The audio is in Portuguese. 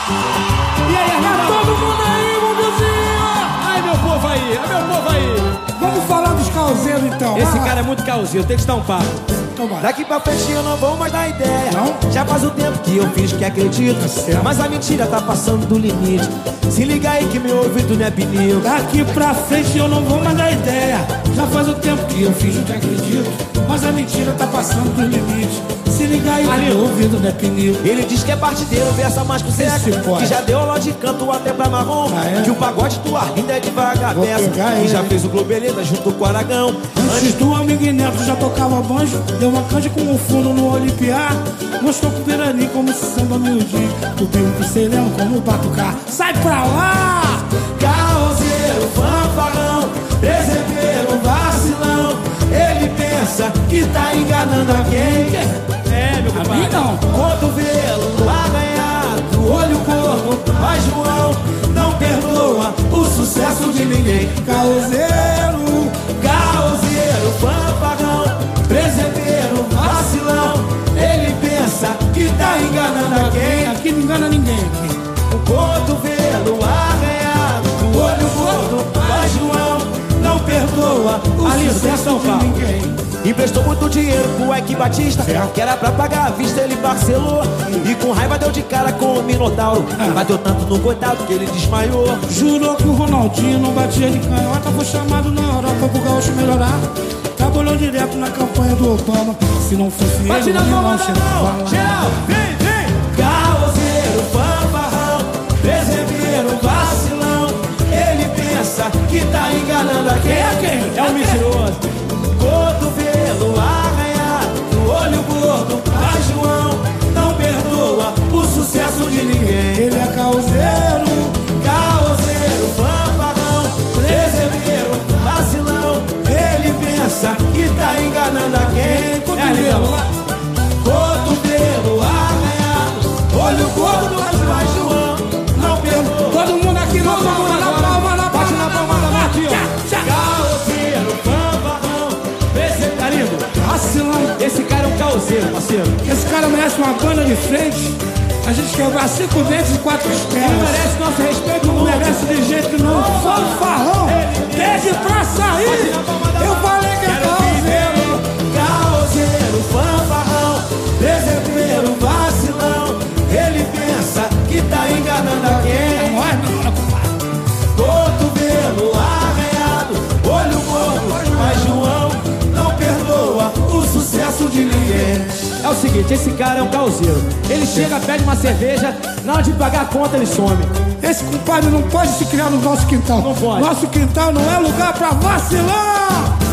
E aí, irmão? Todo mundo aí, Mumuzinho! Ai, meu povo aí, ai, meu povo aí. Vamos falar dos causeiros então. Esse cara é muito causeiro, tem que te dar um papo. Então vai. Daqui pra frente eu não vou mais dar ideia. Não? Já faz o tempo que eu fiz que acredito. Tá certo. Mas a mentira tá passando do limite. Se liga aí que meu ouvido não é pneu. Daqui pra frente eu não vou mais dar ideia. Já faz o tempo que eu fiz o que acredito. Mas a mentira tá passando dos limites. Se liga aí que meu ouvido não é pneu. Ele diz que é partideiro, versa mais com Zeca. Esse pode. Que já deu aula de canto até pra marrom. Ah, é? Que o pagode do Arlindo é devagar Vou dessa. pegar Que ele. já fez o Globeleza junto com o Aragão. Antes do amigo Neto já tocava banjo. Deu uma canja com um fundo no Olimpiar. Mostrou com o Pirani como se samba miudinho. O Pinho com o Sereno como o Batucar. Sai pra lá! Caoseiro, fanfarrão, presepeiro, vacilão. Ele pensa que tá enganando a quem? É, meu A compadre. mim não. Cotovelo, arranhado, olho gordo, mas João não perdoa o sucesso de ninguém. Caoseiro, Caoseiro, fanfarrão, presepeiro, vacilão. Ele pensa que tá enganando a quem? aqui não engana ninguém. O cotovelo arranhado, o olho gordo, mas João não perdoa o Alindo, sucesso São de Paulo. ninguém. Emprestou muito dinheiro pro Eike Batista, Certo. que era pra pagar à vista, ele parcelou. E com raiva deu de cara com o Minotauro. Bateu tanto no coitado que ele desmaiou. Jurou que o Ronaldinho não batia de canhota. Foi chamado na Europa pro gaúcho melhorar. Trabalhou direto na campanha do Obama. Se não fosse Bate ele, na o palma não da chegava mão. lá. Geral, vem, vem. Caoseiro, fanfarrão, presepeiro, vacilão. Ele pensa que tá enganando a quem? É um mentiroso. Cotovelo arranhado, olho gordo, mas João não perdoa o sucesso de ninguém. Ele é causeiro, Caoseiro, fanfarrão, presepeiro, vacilão. Ele pensa que tá enganando a quem? cotovelo lá. Cotovelo arranhado, olho gordo, mas João não perdoa. Todo mundo aqui na palma, na palma, na Bate na palma da mão aqui, ó. Caoseiro, fanfarrão, presepeiro. Carido, Vacilão. esse cara é um causeiro, parceiro. Esse cara merece uma banda de frente. A gente quebrar 5 dentes e 4 Ele estrelas. merece nosso respeito, Não não merece de jeito que não. Fanfarrão, pede pra sair. Eu falei que é causeiro. Caoseiro, fanfarrão, presepeiro, vacilão. Ele pensa que tá enganando a quem? Não, Cotovelo arranhado, olho gordo, mas João não perdoa o sucesso de ninguém. É o seguinte, esse cara é um causeiro. Ele chega, pede uma cerveja, na hora de pagar a conta ele some. esse compadre não pode se criar no nosso quintal. Não pode. Nosso quintal não é lugar pra vacilar.